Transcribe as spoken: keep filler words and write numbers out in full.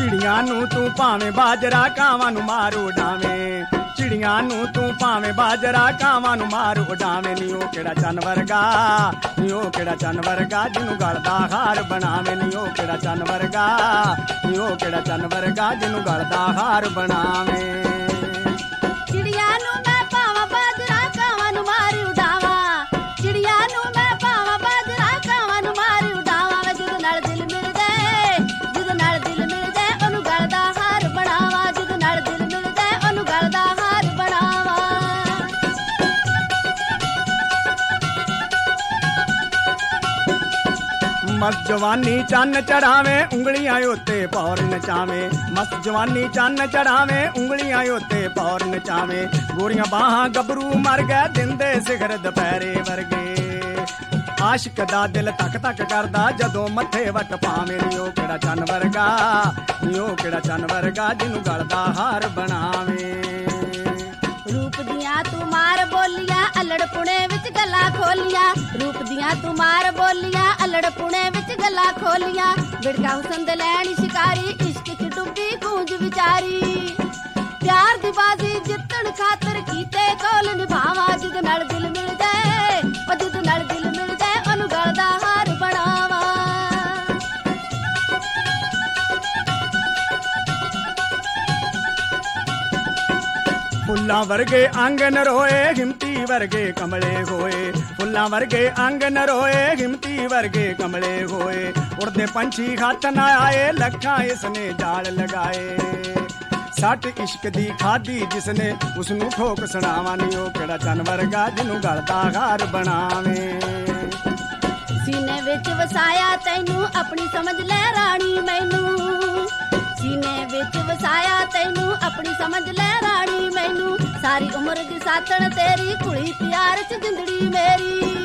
ਚਿੜੀਆਂ ਨੂੰ ਤੂੰ ਭਾਵੇਂ ਬਾਜਰਾ ਕਾਵਾਂ ਨੂੰ ਮਾਰ ਉਡਾਵੇਂ, ਚਿੜੀਆਂ ਨੂੰ ਤੂੰ ਭਾਵੇਂ ਬਾਜਰਾ ਕਾਵਾਂ ਨੂੰ ਮਾਰ ਉਡਾਵੇਂ। ਨੀ ਉਹ ਕਿਹੜਾ ਚੰਨ ਵਰਗਾ, ਨੀ ਉਹ ਕਿਹੜਾ ਚੰਨ ਵਰਗਾ ਜਿਹਨੂੰ ਗਲ ਦਾ ਹਾਰ ਬਣਾਵੇਂ। ਨੀ ਉਹ ਕਿਹੜਾ ਚੰਨ ਵਰਗਾ, ਨੀ ਉਹ ਕਿਹੜਾ ਚੰਨ ਵਰਗਾ ਜਿਹਨੂੰ ਗਲ ਦਾ ਹਾਰ ਬਣਾਵੇਂ। ਚਿੜੀਆਂ ਨੂੰ ਮੈਂ ਭਾਵਾਂ ਬਾਜਰਾ ਕਾਵਾਂ ਨੂੰ ਮਾਰ ਉਡਾਵਾਂ, ਚਿੜੀਆਂ ਨੂੰ ਮੈਂ ਭਾਵਾਂ ਬਾਜਰਾ ਕਾਵਾਂ ਨੂੰ ਮਾਰ ਉਡਾਵਾਂ। ਵੇ ਜਿਹਦੇ ਨਾਲ ਦਿਲ ਮਿਲਦਾ, ਜਿਹਦੇ ਨਾਲ ਦਿਲ ਮਿਲਦਾ ਉਹਨੂੰ ਗਲ ਦਾ ਹਾਰ ਬਣਾਵਾਂ, ਜਿਹਦੇ ਨਾਲ ਦਿਲ ਮਿਲਦਾ ਉਹਨੂੰ ਗਲ ਦਾ ਹਾਰ ਬਣਾਵਾਂ। ਮਸਤ ਜਵਾਨੀ ਚੰਨ ਚੜਾਵੇਂ ਉਂਗਲੀਆਂ ਉੱਤੇ ਪੌਰ ਨਚਾਵੇਂ, ਮਸਤ ਜਵਾਨੀ ਚੰਨ ਚੜਾਵੇਂ ਉਂਗਲੀਆਂ ਉੱਤੇ ਪੌਰ ਨਚਾਵੇਂ। ਗੋਰੀਆਂ ਬਾਹਾਂ ਗੱਭਰੂ ਮਰ ਗਏ ਦਿੰਦੇ ਸਿਖਰ ਦੁਪਹਿਰੇ ਵਰਗੇ, ਆਸ਼ਿਕ ਦਾ ਦਿਲ ਤੱਕ ਤੱਕ ਕਰਦਾ ਜਦੋਂ ਮੱਥੇ ਵੱਟ ਪਾਵੇਂ। ਨੀ ਉਹ ਕਿਹੜਾ ਚੰਨ ਵਰਗਾ, ਨੀ ਉਹ ਕਿਹੜਾ ਚੰਨ ਵਰਗਾ ਜਿਹਨੂੰ ਗਲ ਦਾ ਹਾਰ ਬਣਾਵੇਂ। ਰੂਪ ਦੀਆਂ ਤੂੰ ਮਾਰ ਬੋਲੀਆਂ ਅਲੜ ਪੁਣੇ ਵਿੱਚ ਗੱਲਾਂ ਖੋਲੀਆਂ, ਰੂਪ ਦੀਆਂ ਤੂੰ ਮਾਰ ਬੋਲੀਆਂ ਅਲੜ ਪੁਣੇ ਵਿੱਚ ਗੱਲਾਂ ਖੋਲੀਆਂ। ਬਿੜਕਾ ਹੁਸਨ ਦੇ ਲੈਣੀ ਸ਼ਿਕਾਰੀ ਇਸ਼ਕ ਚ ਡੁੱਬੀ ਗੂੰਜ ਵਿਚਾਰੀ, ਪਿਆਰ ਦੀ ਬਾਜ਼ੀ ਜਿੱਤਣ ਖਾਤਰ ਕੀਤੇ ਕੋਲ ਨਿਭਾਵਾਂ। ਜਿਹਦੇ ਨਾਲ ਦਿਲ ਮਿਲਦਾ, ਉਹ ਜਿਹਦੇ ਨਾਲ ਦਿਲ ਮਿਲਦਾ ਉਹਨੂੰ ਗਲ ਦਾ ਹਾਰ ਬਣਾਵਾਂ। ਫੁੱਲਾਂ ਵਰਗੇ ਅੰਗ ਨਰੋਏ ਹਿੰਮਤੀ ਵਰਗੇ ਕਮਲੇ ਹੋਏ, ਫੁੱਲਾਂ ਵਰਗੇ ਅੰਗ ਨਰੋਏ ਹਿੰਮਤੀ ਵਰਗੇ ਕਮਲੇ ਹੋਏ। ਉੜਦੇ ਪੰਛੀ ਹੱਥ ਨਾ ਆਏ ਲੱਖਾਂ ਇਸਨੇ ਜਾਲ ਲਗਾਏ, ਸੱਟ ਇਸ਼ਕ ਦੀ ਖਾਦੀ ਜਿਸਨੇ ਉਸਨੂੰ ਠੋਕ ਸੁਣਾਵਾਂ। ਨੀ ਉਹ ਕਿਹੜਾ ਚੰਨ ਵਰਗਾ ਜਿਹਨੂੰ ਗਲ ਦਾ ਹਾਰ ਬਣਾਵੇਂ। ਸੀਨੇ ਵਿੱਚ ਵਸਾਇਆ ਤੈਨੂੰ ਆਪਣੀ ਸਮਝ ਲੈ ਰਾਣੀ ਮੈਨੂੰ, ਸੀਨੇ ਵਿੱਚ ਵਸਾਇਆ ਤੈਨੂੰ ਆਪਣੀ ਸਮਝ ਲੈ ਰਾਣੀ ਮੈਨੂੰ। ਸਾਰੀ ਉਮਰ ਦੀ ਸਾਥਣ ਤੇਰੀ ਕੁੜੀ ਪਿਆਰ ਚ ਜਿੰਦੜੀ ਮੇਰੀ,